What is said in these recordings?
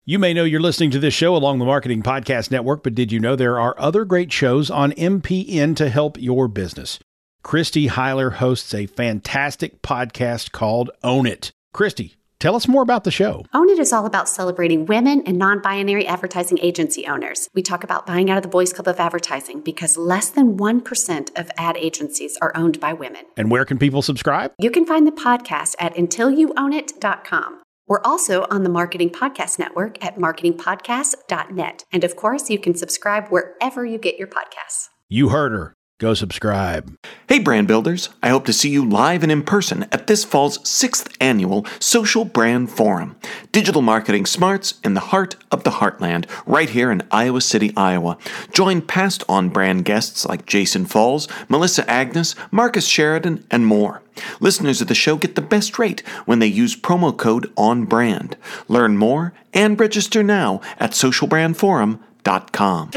You may know you're listening to this show along the Marketing Podcast Network, but did you know there are other great shows on MPN to help your business? Christy Heiler hosts a fantastic podcast called Own It. Christy, tell us more about the show. Own It is all about celebrating women and non-binary advertising agency owners. We talk about buying out of the Boys Club of Advertising because less than 1% of ad agencies are owned by women. And where can people subscribe? You can find the podcast at untilyouownit.com. We're also on the Marketing Podcast Network at marketingpodcast.net. And of course, you can subscribe wherever you get your podcasts. You heard her. Go subscribe. Hey, brand builders. I hope to see you live and in person at this fall's 6th annual Social Brand Forum. Digital marketing smarts in the heart of the heartland, right here in Iowa City, Iowa. Join past on-brand guests like Jason Falls, Melissa Agnes, Marcus Sheridan, and more. Listeners of the show get the best rate when they use promo code ONBRAND. Learn more and register now at socialbrandforum.com.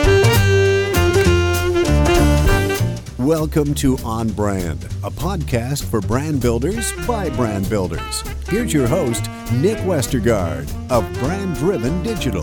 Welcome to On Brand, a podcast for brand builders by brand builders. Here's your host, Nick Westergaard of Brand Driven Digital.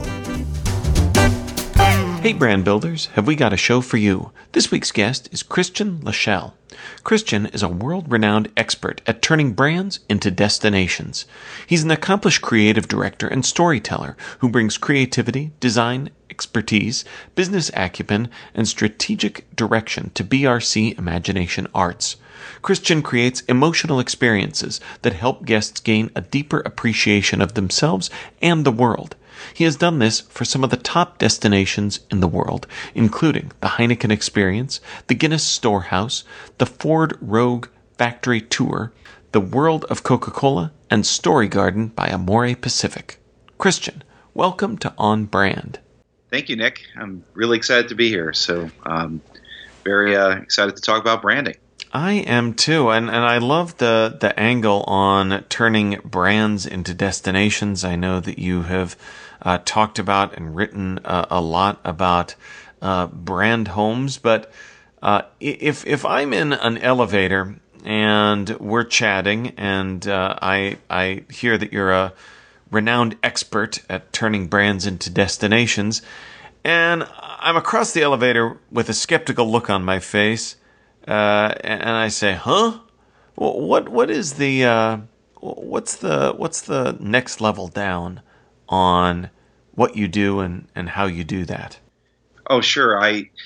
Hey brand builders, have we got a show for you? This week's guest is Christian Lachelle. Christian is a world-renowned expert at turning brands into destinations. He's an accomplished creative director and storyteller who brings creativity, design, expertise, business acumen, and strategic direction to BRC Imagination Arts. Christian creates emotional experiences that help guests gain a deeper appreciation of themselves and the world. He has done this for some of the top destinations in the world, including the Heineken Experience, the Guinness Storehouse, the Ford Rogue Factory Tour, the World of Coca-Cola, and Story Garden by Amore Pacific. Christian, welcome to On Brand. Thank you, Nick. I'm really excited to be here. So very excited to talk about branding. I am too, and I love the angle on turning brands into destinations. I know that you have talked about and written a lot about brand homes, but if I'm in an elevator and we're chatting, and I hear that you're a renowned expert at turning brands into destinations, and I'm across the elevator with a skeptical look on my face, and I say, "Huh? What is the what's the next level down on what you do and how you do that?" Oh, sure.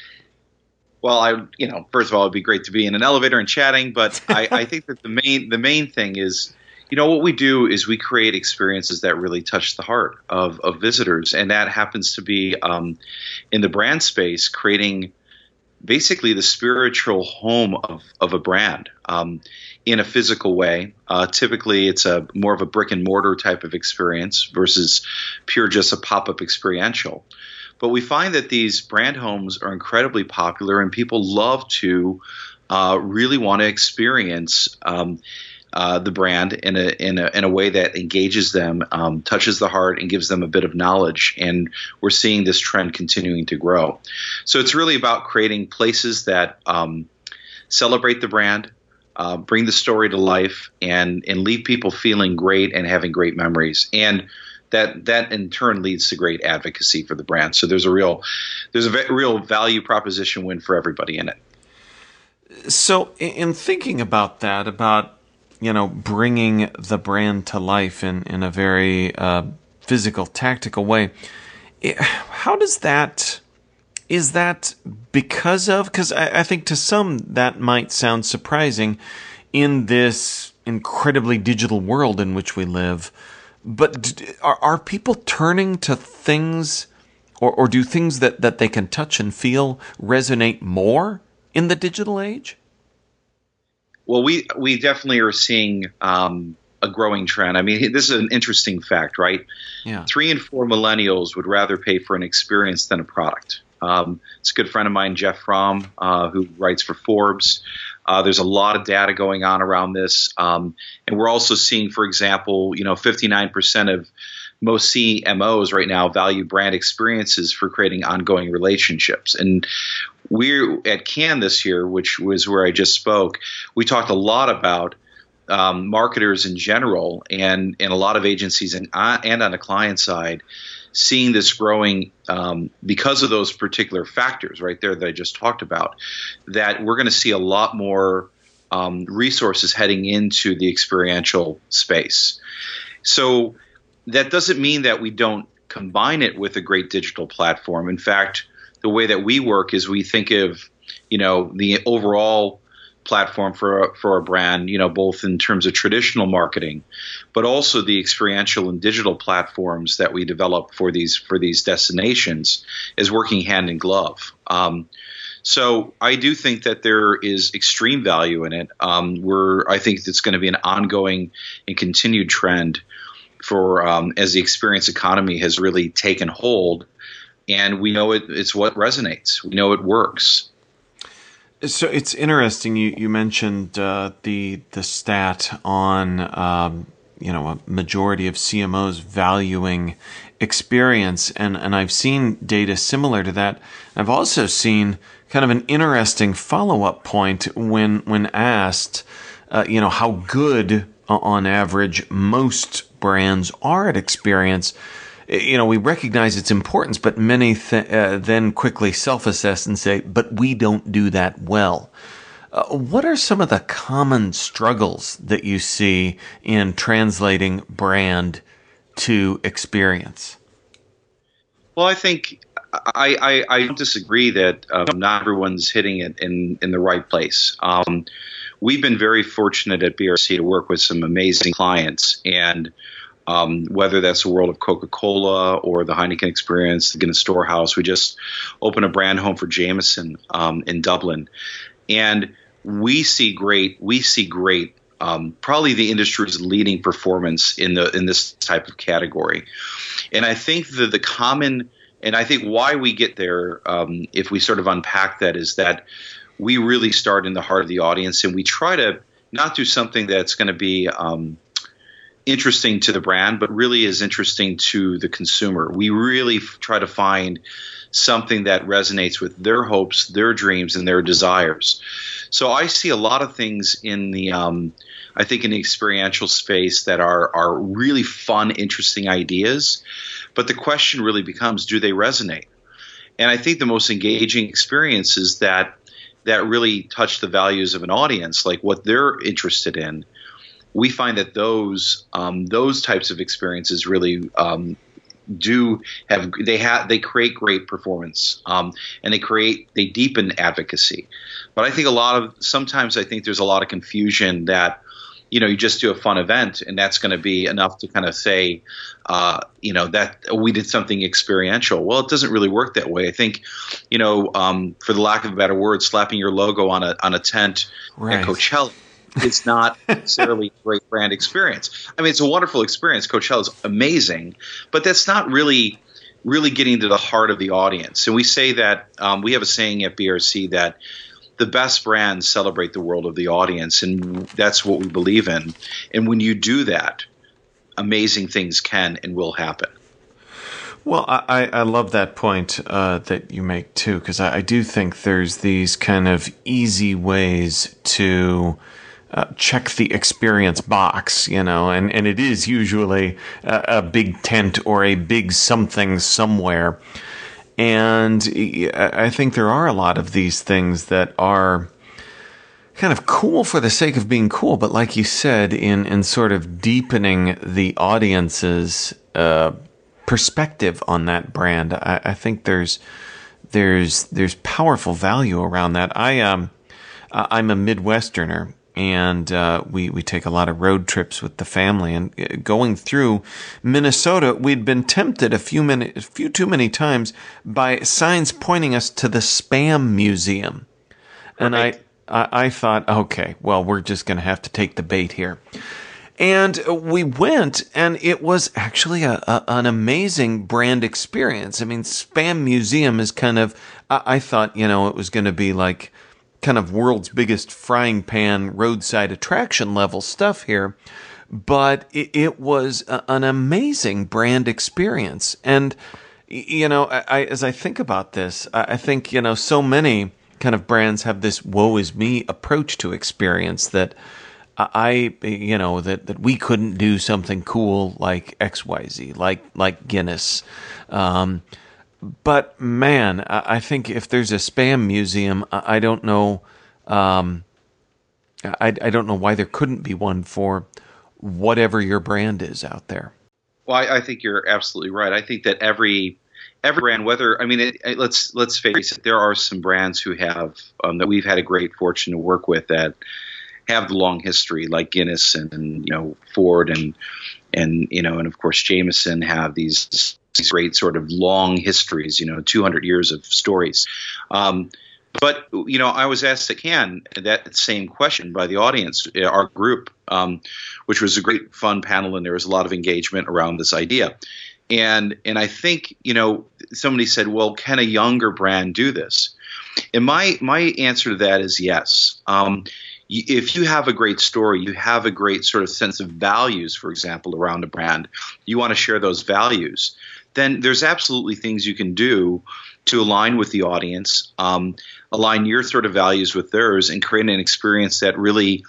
First of all, it'd be great to be in an elevator and chatting, but I think that the main thing is, what we do is we create experiences that really touch the heart of visitors, and that happens to be in the brand space, creating basically the spiritual home of a brand in a physical way. Typically, it's more of a brick and mortar type of experience versus pure just a pop-up experiential. But we find that these brand homes are incredibly popular, and people love to really want to experience the brand in a way that engages them, touches the heart, and gives them a bit of knowledge. And we're seeing this trend continuing to grow. So it's really about creating places that celebrate the brand, bring the story to life, and leave people feeling great and having great memories. And that in turn leads to great advocacy for the brand. So there's a real value proposition win for everybody in it. So in thinking about that, about bringing the brand to life in a very physical, tactical way, how does that, is that because I think to some that might sound surprising in this incredibly digital world in which we live, but are people turning to things, or do things that they can touch and feel resonate more in the digital age? Well, we definitely are seeing a growing trend. I mean, this is an interesting fact, right? Yeah. 3 in 4 millennials would rather pay for an experience than a product. It's a good friend of mine, Jeff Fromm, who writes for Forbes. There's a lot of data going on around this. And we're also seeing, for example, 59% of most CMOs right now value brand experiences for creating ongoing relationships. And we're at Cannes this year, which was where I just spoke. We talked a lot about marketers in general and a lot of agencies and on the client side seeing this growing because of those particular factors right there that I just talked about, that we're going to see a lot more resources heading into the experiential space. So that doesn't mean that we don't combine it with a great digital platform. In fact, the way that we work is we think of, the overall platform for a brand, both in terms of traditional marketing, but also the experiential and digital platforms that we develop for these destinations is working hand in glove. So I do think that there is extreme value in it. I think it's going to be an ongoing and continued trend for as the experience economy has really taken hold, and we know it's what resonates. We know it works. So it's interesting. You mentioned the stat on a majority of CMOs valuing experience, and I've seen data similar to that. I've also seen kind of an interesting follow-up point when asked, how good on average most brands are at experience. We recognize its importance, but many then quickly self-assess and say, but we don't do that well. What are some of the common struggles that you see in translating brand to experience? Well, I think I don't disagree that not everyone's hitting it in the right place. We've been very fortunate at BRC to work with some amazing clients, and whether that's the world of Coca-Cola or the Heineken experience, the Guinness Storehouse. We just opened a brand home for Jameson in Dublin, and we see great, probably the industry's leading performance in this type of category. And I think the common, and I think why we get there, if we sort of unpack that, is that we really start in the heart of the audience, and we try to not do something that's going to be interesting to the brand, but really is interesting to the consumer. We really try to find something that resonates with their hopes, their dreams, and their desires. So I see a lot of things in the, I think in the experiential space that are really fun, interesting ideas. But the question really becomes, do they resonate? And I think the most engaging experiences that really touch the values of an audience, like what they're interested in, we find that those types of experiences really they create great performance, and they deepen advocacy. But I think sometimes I think there's a lot of confusion that you just do a fun event and that's going to be enough to kind of say that we did something experiential. Well, it doesn't really work that way. I think for the lack of a better word, slapping your logo on a tent at Coachella, it's not necessarily a great brand experience. I mean, it's a wonderful experience. Coachella is amazing, but that's not really getting to the heart of the audience. And we say that we have a saying at BRC that the best brands celebrate the world of the audience, and that's what we believe in. And when you do that, amazing things can and will happen. Well, I love that point that you make, too, because I do think there's these kind of easy ways to check the experience box, and it is usually a big tent or a big something somewhere. And I think there are a lot of these things that are kind of cool for the sake of being cool, but like you said, in sort of deepening the audience's perspective on that brand, I think there's powerful value around that. I'm a Midwesterner, and we take a lot of road trips with the family. And going through Minnesota, we'd been tempted a few too many times by signs pointing us to the Spam Museum. And right. I thought, okay, well, we're just going to have to take the bait here. And we went, and it was actually an amazing brand experience. I mean, Spam Museum is kind of, I thought, it was going to be like kind of world's biggest frying pan roadside attraction level stuff here. But it was an amazing brand experience. And, as I think about this, I think, so many kind of brands have this woe is me approach to experience that that we couldn't do something cool like XYZ, like Guinness. But man, I think if there's a spam museum, I don't know. I don't know why there couldn't be one for whatever your brand is out there. Well, I think you're absolutely right. I think that every brand, let's face it, there are some brands who have that we've had a great fortune to work with that have the long history, like Guinness and Ford and of course Jameson have these great sort of long histories, 200 years of stories. But I was asked at Cannes that same question by the audience, our group, which was a great fun panel, and there was a lot of engagement around this idea. And I think somebody said, well, can a younger brand do this? And my answer to that is yes. If you have a great story, you have a great sort of sense of values, for example, around a brand, you want to share those values, then there's absolutely things you can do to align with the audience, align your sort of values with theirs, and create an experience that really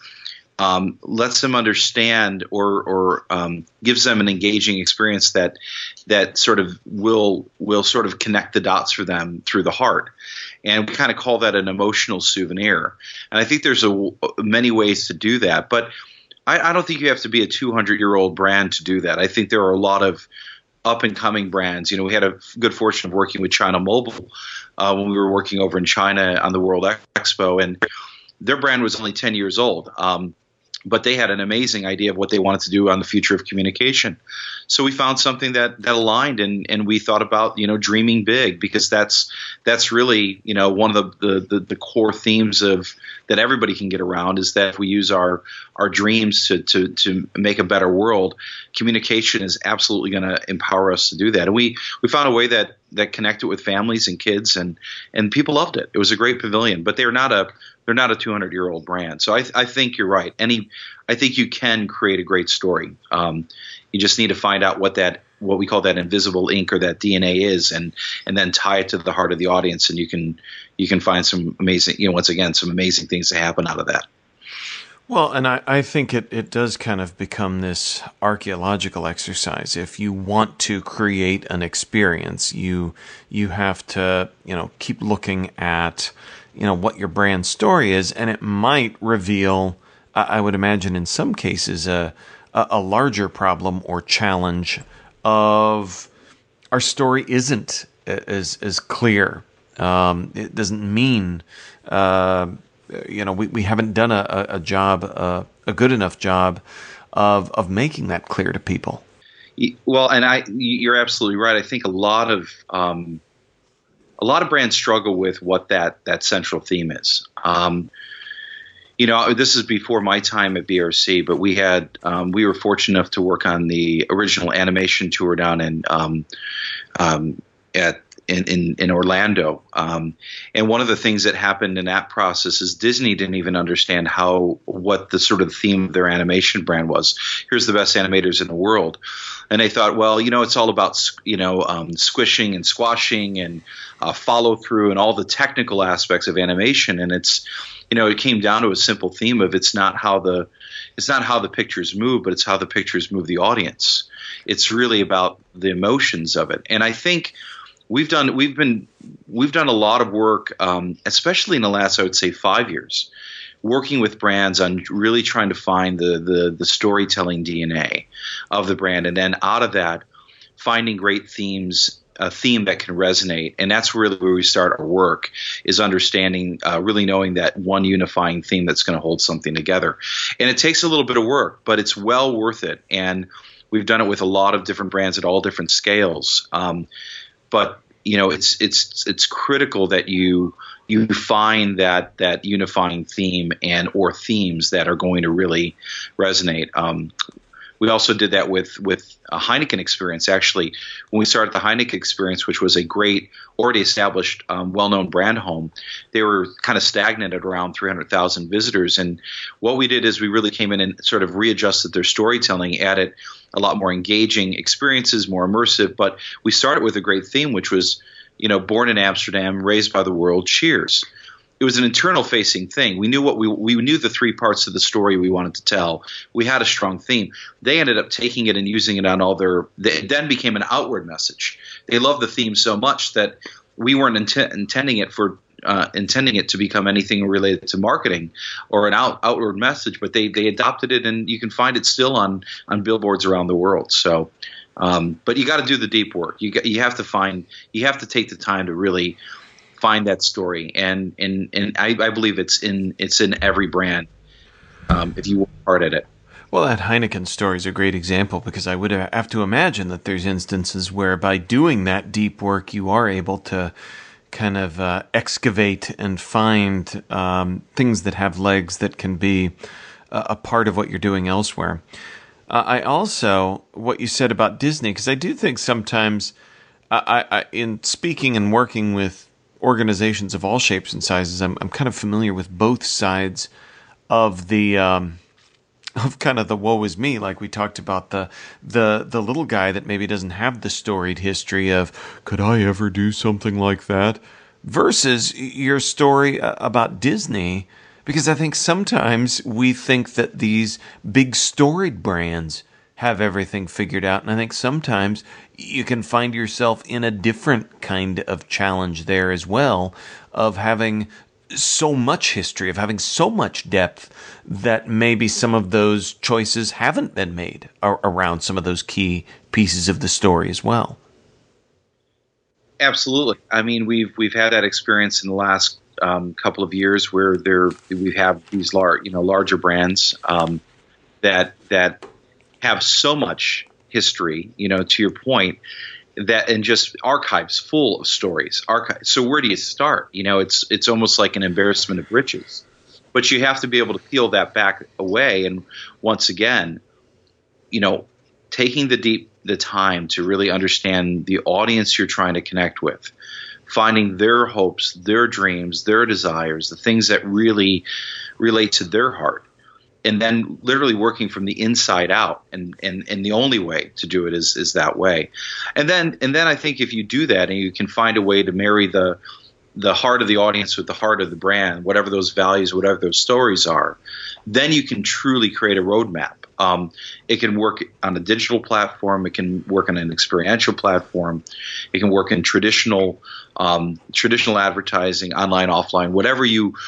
lets them understand or gives them an engaging experience that sort of will sort of connect the dots for them through the heart. And we kind of call that an emotional souvenir. And I think there's many ways to do that. But I don't think you have to be a 200-year-old brand to do that. I think there are a lot of up-and-coming brands. We had a good fortune of working with China Mobile when we were working over in China on the World Expo, and their brand was only 10 years old. But they had an amazing idea of what they wanted to do on the future of communication. So we found something that aligned, and we thought about, dreaming big, because that's really, one of the core themes of that everybody can get around, is that if we use our dreams to make a better world, communication is absolutely going to empower us to do that. And we found a way that connected with families and kids, and people loved it. It was a great pavilion, but they're not a 200-year-old brand. So I think you're right. I think you can create a great story. You just need to find out what we call that invisible ink, or that DNA is, and then tie it to the heart of the audience, and you can find some amazing, once again, some amazing things to happen out of that. Well, and I think it does kind of become this archaeological exercise. If you want to create an experience, you have to, keep looking at, what your brand story is, and it might reveal, I would imagine in some cases, a larger problem or challenge of our story isn't as clear. It doesn't mean, we haven't done a job, a good enough job of making that clear to people. Well, and you're absolutely right. I think a lot of brands struggle with what that central theme is. This is before my time at BRC, but we were fortunate enough to work on the original animation tour down in Orlando. And one of the things that happened in that process is Disney didn't even understand what the sort of theme of their animation brand was. Here's the best animators in the world. And they thought, well, it's all about, squishing and squashing and follow through and all the technical aspects of animation. And it's, it came down to a simple theme of it's not how the pictures move, but it's how the pictures move the audience. It's really about the emotions of it. And I think we've done a lot of work, especially in the last, I would say, 5 years, working with brands on really trying to find the storytelling DNA of the brand, and then out of that, finding great themes, a theme that can resonate. And that's really where we start our work, is understanding, really knowing that one unifying theme that's going to hold something together. And it takes a little bit of work, but it's well worth it. And we've done it with a lot of different brands at all different scales. But it's critical that you find that unifying theme or themes that are going to really resonate. We also did that with a Heineken experience. Actually, when we started the Heineken experience, which was a great, already established, well-known brand home, they were kind of stagnant at around 300,000 visitors. And what we did is we really came in and sort of readjusted their storytelling, added a lot more engaging experiences, more immersive. But we started with a great theme, which was, born in Amsterdam, raised by the world, cheers. an internal facing thing. We knew we knew the three parts of the story we wanted to tell. We had a strong theme. They ended up taking it and using it on it then became an outward message. They loved the theme so much that we weren't intending it to become anything related to marketing or an outward message, but they adopted it, and you can find it still on billboards around the world. So, but you got to do the deep work. You have to take the time to really find that story, and I believe it's in every brand if you work hard at it. Well, that Heineken story is a great example, because I would have to imagine that there's instances where by doing that deep work, you are able to kind of excavate and find things that have legs that can be a part of what you're doing elsewhere. I also, what you said about Disney, because I do think sometimes I in speaking and working with organizations of all shapes and sizes, I'm kind of familiar with both sides of the of kind of the woe is me, like we talked about the little guy that maybe doesn't have the storied history of, could I ever do something like that, versus your story about Disney, because I think sometimes we think that these big storied brands have everything figured out, and I think sometimes you can find yourself in a different kind of challenge there as well, of having so much history, of having so much depth that maybe some of those choices haven't been made around some of those key pieces of the story as well. Absolutely. I mean, we've had that experience in the last couple of years where we have these larger brands that have so much history, to your point, that, and just archives full of stories. So where do you start? It's almost like an embarrassment of riches. But you have to be able to peel that back away. And once again, taking the time to really understand the audience you're trying to connect with, finding their hopes, their dreams, their desires, the things that really relate to their heart, and then literally working from the inside out. And the only way to do it is that way. And then I think if you do that and you can find a way to marry the heart of the audience with the heart of the brand, whatever those values, whatever those stories are, then you can truly create a roadmap. It can work on a digital platform. It can work on an experiential platform. It can work in traditional advertising, online, offline, whatever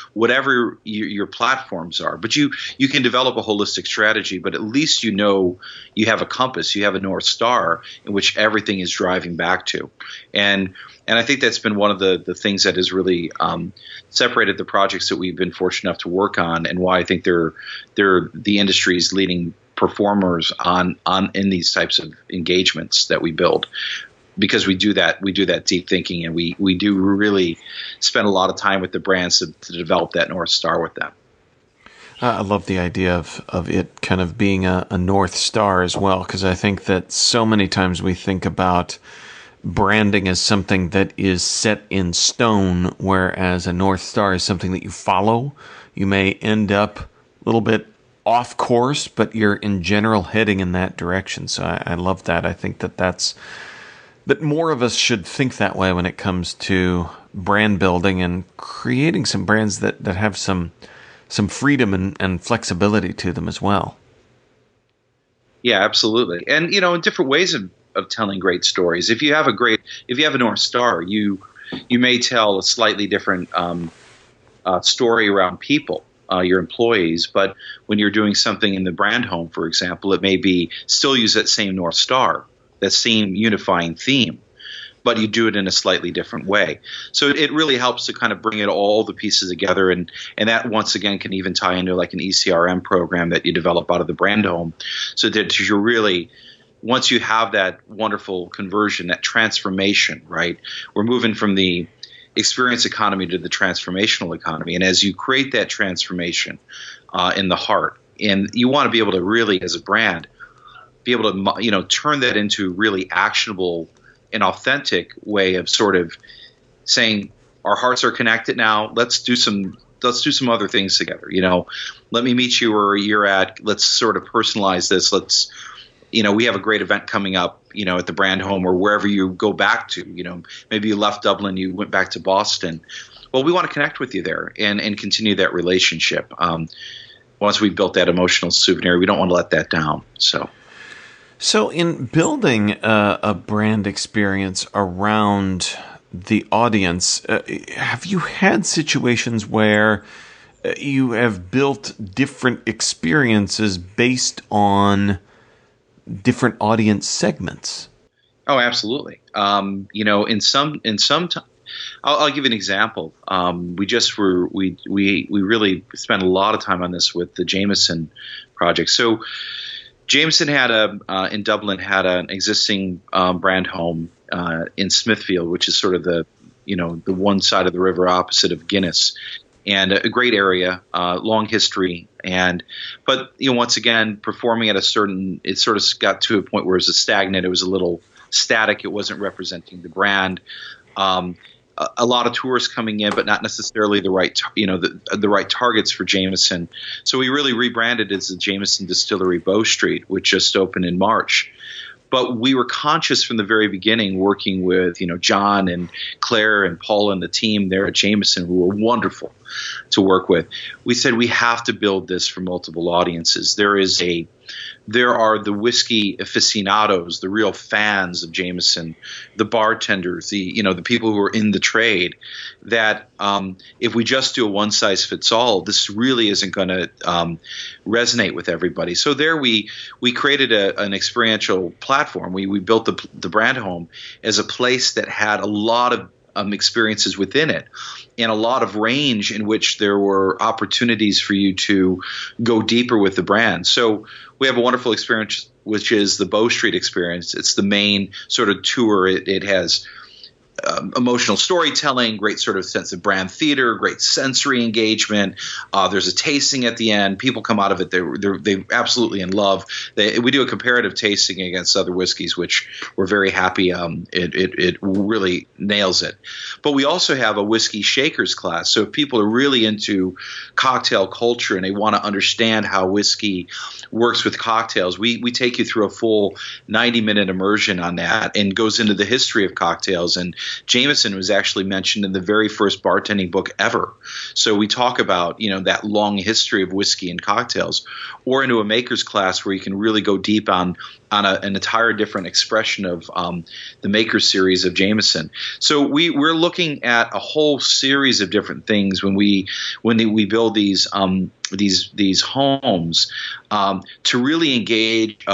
your platforms are. But you can develop a holistic strategy. But at least you have a compass, you have a North Star in which everything is driving back to. And I think that's been one of the things that has really separated the projects that we've been fortunate enough to work on, and why I think they're the industry's leading performers in these types of engagements that we build, because we do that deep thinking, and we do really spend a lot of time with the brands to develop that North Star with them. I love the idea of it kind of being a North Star as well, because I think that so many times we think about branding as something that is set in stone, whereas a North Star is something that you follow. You may end up a little bit off course, but you're in general heading in that direction. So I love that. I think that more of us should think that way when it comes to brand building and creating some brands that have some freedom and flexibility to them as well. Yeah, absolutely. And, in different ways of telling great stories. If you have a North Star, you may tell a slightly different story around people, your employees. But when you're doing something in the brand home, for example, it may be still use that same North Star, that same unifying theme, but you do it in a slightly different way. So it really helps to kind of bring all the pieces together, and that once again can even tie into like an ECRM program that you develop out of the brand home, so that you're really, once you have that wonderful conversion, that transformation, right? We're moving from the experience economy to the transformational economy. And as you create that transformation in the heart, and you want to be able to really, as a brand, be able to, turn that into really actionable and authentic way of sort of saying, our hearts are connected now. Let's do some other things together. Let me meet you where you're at. Let's sort of personalize this. We have a great event coming up, at the brand home or wherever you go back to. Maybe you left Dublin, you went back to Boston. Well, we want to connect with you there and continue that relationship. Once we've built that emotional souvenir, we don't want to let that down. So in building a brand experience around the audience, have you had situations where you have built different experiences based on different audience segments? Oh, absolutely. In some I'll give you an example. We really spent a lot of time on this with the Jameson project. So Jameson in Dublin had an existing brand home in Smithfield, which is sort of the one side of the river opposite of Guinness, and a great area, long history. But once again, performing at it sort of got to a point where it was stagnant. It was a little static. It wasn't representing the brand. A lot of tourists coming in, but not necessarily the right targets for Jameson. So we really rebranded as the Jameson Distillery Bow Street, which just opened in March. But we were conscious from the very beginning, working with John and Claire and Paul and the team there at Jameson, who were wonderful to work with. We said we have to build this for multiple audiences. There are the whiskey aficionados, the real fans of Jameson, the bartenders, the people who are in the trade, that if we just do a one size fits all, this really isn't going to resonate with everybody. So there we created an experiential platform. We built the brand home as a place that had a lot of experiences within it and a lot of range in which there were opportunities for you to go deeper with the brand. So we have a wonderful experience, which is the Bow Street experience. It's the main sort of tour. It has emotional storytelling, great sort of sense of brand theater, great sensory engagement. There's a tasting at the end. People come out of it, they're absolutely in love. We do a comparative tasting against other whiskeys, which we're very happy. It really nails it. But we also have a whiskey shakers class. So if people are really into cocktail culture and they want to understand how whiskey works with cocktails, we take you through a full 90-minute immersion on that and goes into the history of cocktails. And Jameson was actually mentioned in the very first bartending book ever. So we talk about, that long history of whiskey and cocktails, or into a maker's class where you can really go deep on an entire different expression of the maker series of Jameson. So we're looking at a whole series of different things when we build these homes to really engage.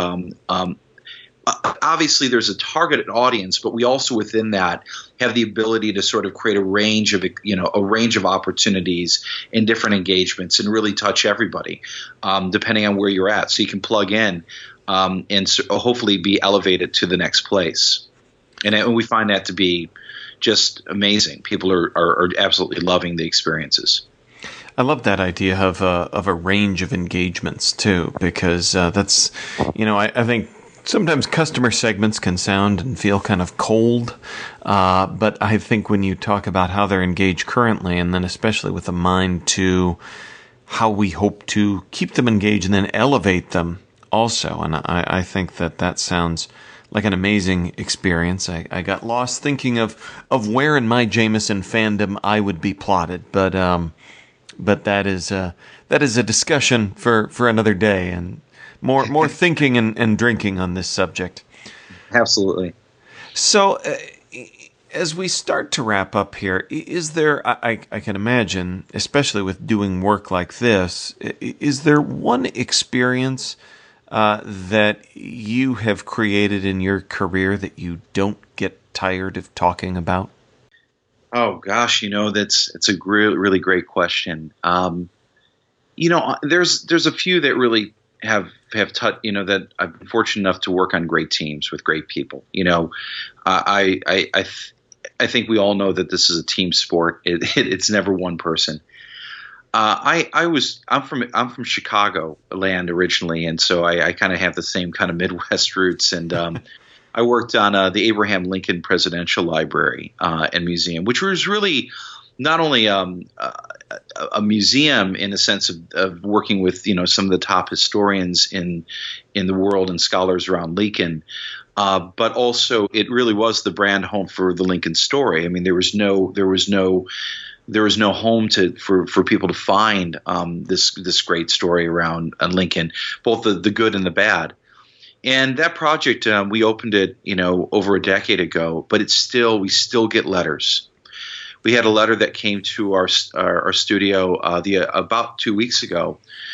Obviously, there's a targeted audience, but we also within that have the ability to sort of create a range of opportunities in different engagements and really touch everybody, depending on where you're at. So you can plug in and hopefully be elevated to the next place. And we find that to be just amazing. People are absolutely loving the experiences. I love that idea of a range of engagements too, because that's, I think sometimes customer segments can sound and feel kind of cold, but I think when you talk about how they're engaged currently, and then especially with a mind to how we hope to keep them engaged and then elevate them also, and I think that sounds like an amazing experience. I got lost thinking of where in my Jameson fandom I would be plotted, but that is a discussion for another day, and more thinking and drinking on this subject. Absolutely. So, as we start to wrap up here, is there, I can imagine, especially with doing work like this, is there one experience that you have created in your career that you don't get tired of talking about? Oh gosh, it's a really great question. There's a few that really have touched, that I've been fortunate enough to work on great teams with great people. I think we all know that this is a team sport. It's never one person. I'm from Chicago land originally, and so I kind of have the same kind of Midwest roots. And I worked on the Abraham Lincoln Presidential Library and Museum, which was really not only a museum in the sense of working with some of the top historians in the world and scholars around Lincoln. But also, it really was the brand home for the Lincoln story. I mean, there was no home for people to find this great story around Lincoln, both the good and the bad. And that project, we opened it, over a decade ago, but we still get letters. We had a letter that came to our studio about 2 weeks ago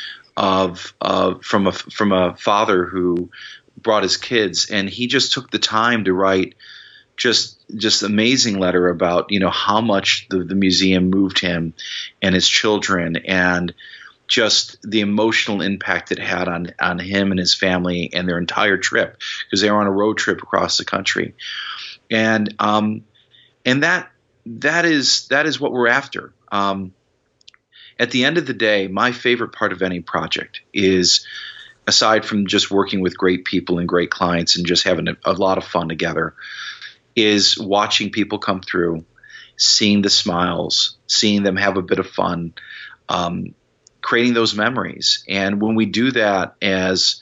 from a father who brought his kids, and he just took the time to write just amazing letter about how much the museum moved him and his children, and just the emotional impact it had on him and his family and their entire trip, because they were on a road trip across the country, and that is what we're after. At the end of the day, my favorite part of any project is, aside from just working with great people and great clients and just having a lot of fun together, is watching people come through, seeing the smiles, seeing them have a bit of fun, creating those memories. And when we do that as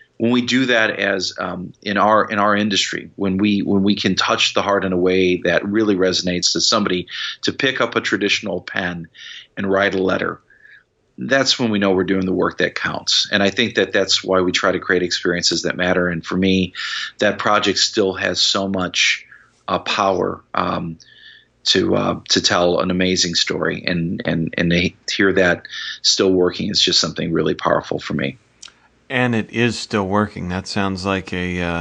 in our industry, when we can touch the heart in a way that really resonates to somebody, to pick up a traditional pen and write a letter, that's when we know we're doing the work that counts. And I think that's why we try to create experiences that matter. And for me, that project still has so much power to tell an amazing story, and to hear that still working is just something really powerful for me. And it is still working. That sounds like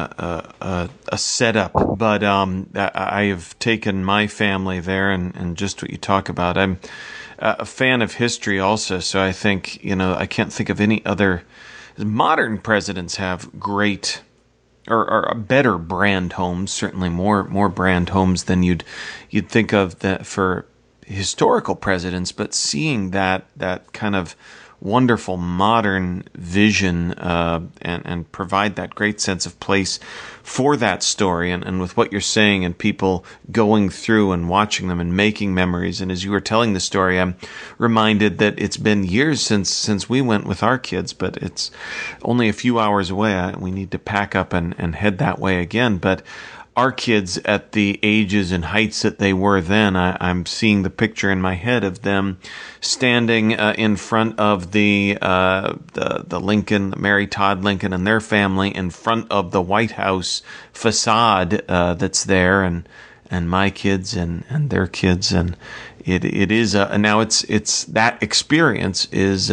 a setup. But I have taken my family there, and just what you talk about. I'm a fan of history also, so I think I can't think of any other. Modern presidents have great or better brand homes. Certainly more brand homes than you'd think of that for historical presidents. But seeing that kind of wonderful modern vision and provide that great sense of place for that story, and with what you're saying and people going through and watching them and making memories. And as you were telling the story, I'm reminded that it's been years since we went with our kids, but it's only a few hours away. We need to pack up and head that way again. But our kids at the ages and heights that they were then, I'm seeing the picture in my head of them standing in front of the Lincoln, Mary Todd Lincoln and their family, in front of the White House facade that's there, and my kids and their kids, and it is now it's that experience is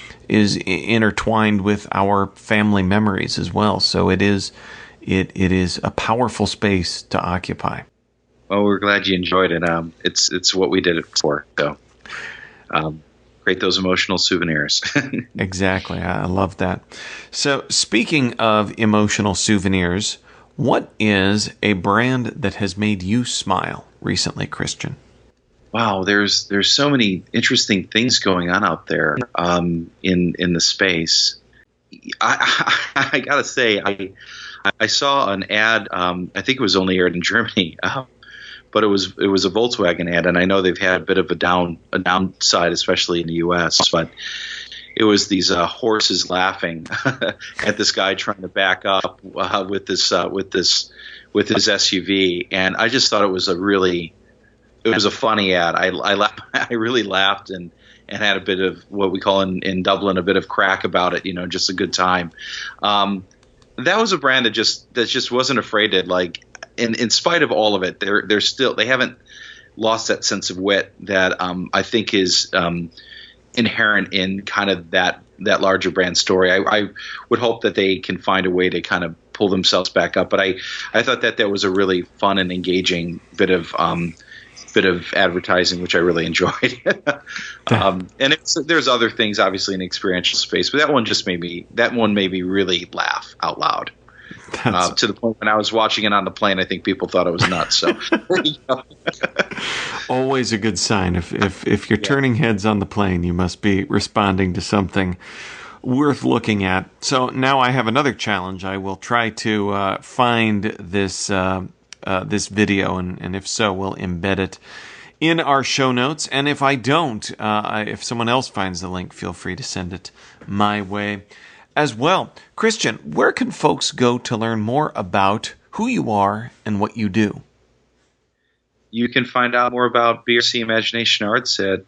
intertwined with our family memories as well. So it is a powerful space to occupy. Well, we're glad you enjoyed it. It's what we did it for. So create those emotional souvenirs. Exactly. I love that. So speaking of emotional souvenirs, what is a brand that has made you smile recently, Christian? Wow, there's so many interesting things going on out there in the space. I gotta say, I saw an ad. I think it was only aired in Germany, but it was a Volkswagen ad, and I know they've had a bit of a downside, especially in the U.S. But it was these horses laughing at this guy trying to back up with his SUV, and I just thought it was a funny ad. I really laughed and had a bit of what we call in Dublin a bit of crack about it. Just a good time. That was a brand that just wasn't afraid to, in spite of all of it, they haven't lost that sense of wit that I think is inherent in kind of that larger brand story. I would hope that they can find a way to kind of pull themselves back up. But I thought that was a really fun and engaging bit of advertising, which I really enjoyed. And there's other things obviously in the experiential space, but that one made me really laugh out loud. To the point when I was watching it on the plane, I think people thought it was nuts. So there you go. Always a good sign. If you're turning heads on the plane, you must be responding to something worth looking at. So now I have another challenge. I will try to find this video, and if so, we'll embed it in our show notes. And if I don't, if someone else finds the link, feel free to send it my way as well. Christian, where can folks go to learn more about who you are and what you do? You can find out more about BRC Imagination Arts at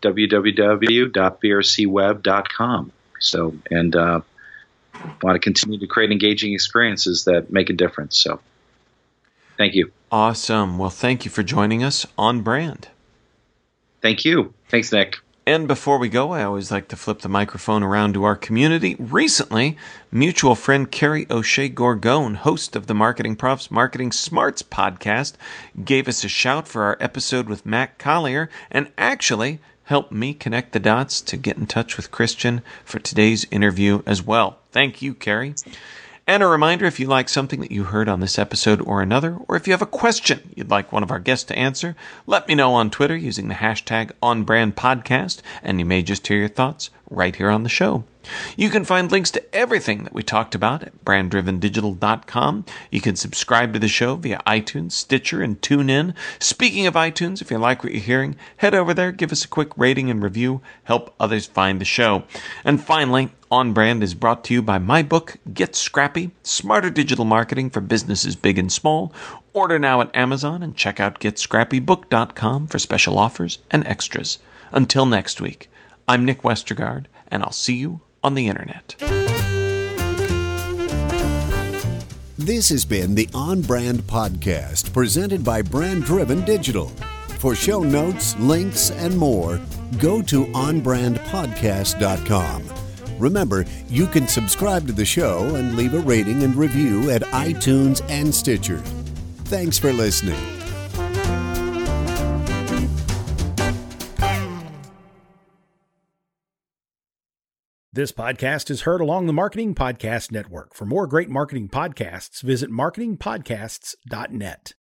www.brcweb.com. So, and want to continue to create engaging experiences that make a difference. So, thank you. Awesome. Well, thank you for joining us on Brand. Thank you. Thanks, Nick. And before we go, I always like to flip the microphone around to our community. Recently, mutual friend Carrie O'Shea Gorgone, host of the Marketing Profs Marketing Smarts podcast, gave us a shout for our episode with Matt Collier and actually helped me connect the dots to get in touch with Christian for today's interview as well. Thank you, Carrie. And a reminder, if you like something that you heard on this episode or another, or if you have a question you'd like one of our guests to answer, let me know on Twitter using the hashtag OnBrandPodcast, and you may just hear your thoughts right here on the show. You can find links to everything that we talked about at branddrivendigital.com. You can subscribe to the show via iTunes, Stitcher, and TuneIn. Speaking of iTunes, if you like what you're hearing, head over there, give us a quick rating and review, help others find the show. And finally, On Brand is brought to you by my book, Get Scrappy, Smarter Digital Marketing for Businesses Big and Small. Order now at Amazon and check out GetScrappyBook.com for special offers and extras. Until next week, I'm Nick Westergaard, and I'll see you on the internet. This has been the On Brand Podcast, presented by Brand Driven Digital. For show notes, links, and more, go to onbrandpodcast.com. Remember, you can subscribe to the show and leave a rating and review at iTunes and Stitcher. Thanks for listening. This podcast is heard along the Marketing Podcast Network. For more great marketing podcasts, visit marketingpodcasts.net.